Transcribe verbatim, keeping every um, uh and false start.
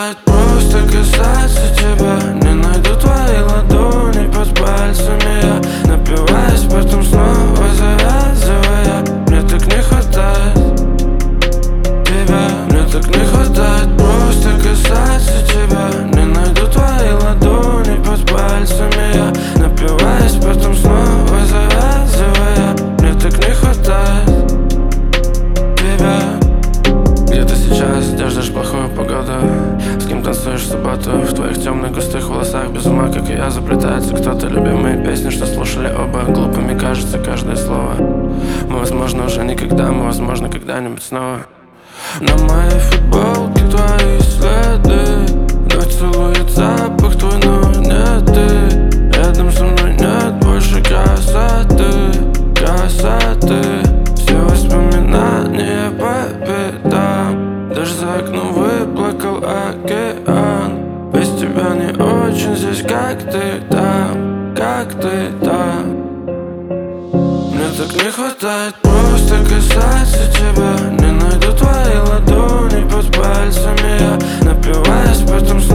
хватает просто касаться тебя. Не найду твои ладони под пальцами я, напиваюсь, потом снова завязывая. Мне так не хватает тебя. Мне так не хватает просто касаться тебя. Не найду твои ладони под пальцами я, напиваюсь, потом снова завязывая. Мне так не хватает тебя. Где ты сейчас, где ждешь плохую погоду? С кем танцуешь в субботу? В твоих темных густых волосах без ума, как и я, заплетается кто-то. Любимые песни, что слушали оба. Глупыми кажется каждое слово. Мы, возможно, уже никогда, мы, возможно, когда-нибудь снова. На моей футболке твои следы, ночь целует запах твой, но не ты. Рядом со мной нет больше красоты, красоты. Все воспоминания по пятам. Даже за окном выплакал океан. Без тебя не очень здесь, как ты там, как ты там. Мне так не хватает просто касаться тебя. Не найду твои ладони под пальцами я, напиваюсь, потом снова